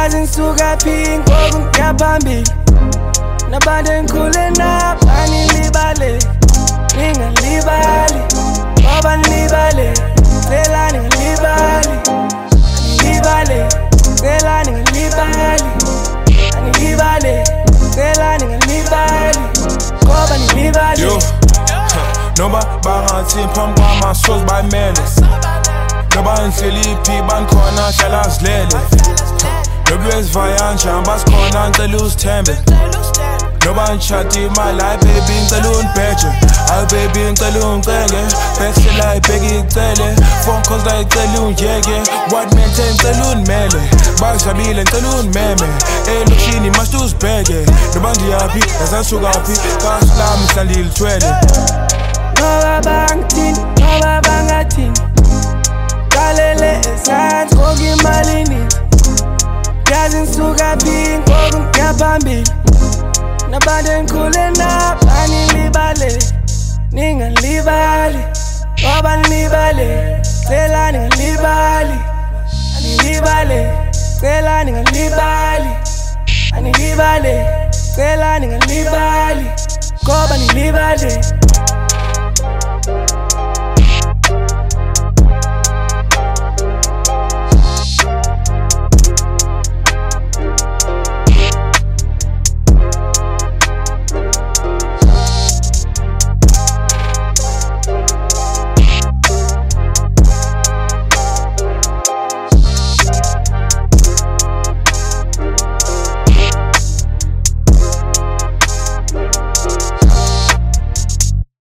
yazi ngisuka phi ngoku ngiya phambili nabantu engikhule nabo anilibale ningalibali ngoba nilibale cela ningalibali anilibale cela ningalibali anilibale cela ningalibali ngoba nilibale noma bangathi phambi kwamasozi bayimele noba ngihleliphi bankhona hlala zilele nobezivayanja basikhona ngicela uzithembe noba ngishada imali hayi baby ngicela ungibheje hayi baby ngicela ungicenge bese la ibheki icele phone calls la icela ungiyeke what maintain ngicela unimele bazabile ngicela unimeme elokishini must uzibheke noba ndiyaphi yazasukaphi kasilami hlandile thwele ngoba bangithini ngoba bangathini qalele ezansi konke imali iningi yazi ngisuka phi ngoku ngiya phambili nabantu engikhule nabo anilibale ningalibali ngoba nilibale cela ningalibali anilibale cela ningalibali anilibale cela ningalibali ngoba nilibale